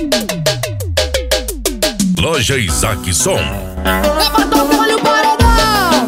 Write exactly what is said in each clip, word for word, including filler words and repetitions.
Loja Isaac Som. Levantou, olha o paredão.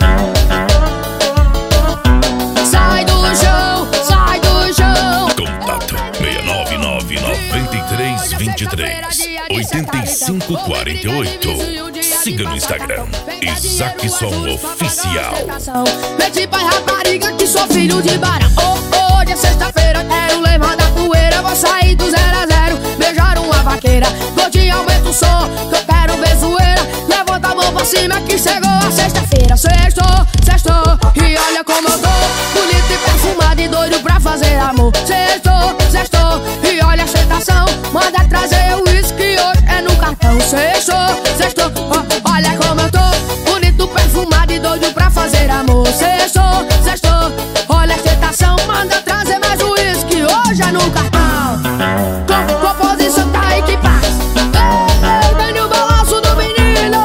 Sai do chão, sai do chão. Contato seis nove nove, nove três dois três, oito cinco quatro oito. Siga no Instagram, Isaac Som Oficial. Meti pai rapariga que sou filho de barão. Oh, hoje é sexta-feira, quero levar da poeira. Vou sair do zero a zero, beijar uma vaqueira. Gordinho, aumenta o som, que eu quero ver zoeira. Levanta a mão pra cima que chegou a sexta-feira. Sextou, sextou, e olha como eu tô, bonito e perfumado e doido pra fazer amor. Sextou, sextou, e olha a sentação. Manda trazer o uísque, hoje é no cartão. Sextou, sextou, oh, olha como eu tô, bonito, perfumado e doido pra fazer amor. Sextou, sextou, olha a tentação. Manda trazer mais um uísque, hoje é no cartão. Com, composição tá aí que passa. Ei, vem no balanço do menino.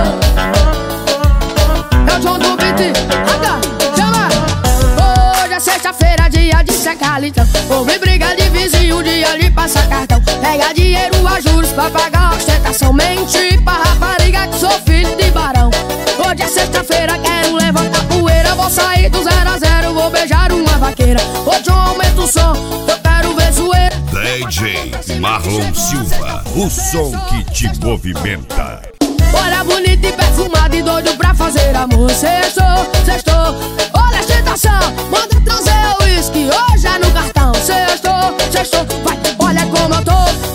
É o John do beat, aga, chama. Hoje é sexta-feira, dia de secar litão. Houve briga de vizinho, dia de passar cartão. Pega dinheiro a juros pra pagar a ostentação. Mente pra rapariga que sou filho de barão. Hoje é sexta-feira, quero levantar poeira. Vou sair do zero a zero, vou beijar uma vaqueira. Hoje eu aumento o som, eu quero ver zoeira. D J Marlon Silva, o som que te movimenta. Olha bonito e perfumado e doido pra fazer amor. Sextou, sextou, olha a tentação. Manda trazer o uísque, hoje é no cartão. Sextou, sextou, vai, olha como eu tô,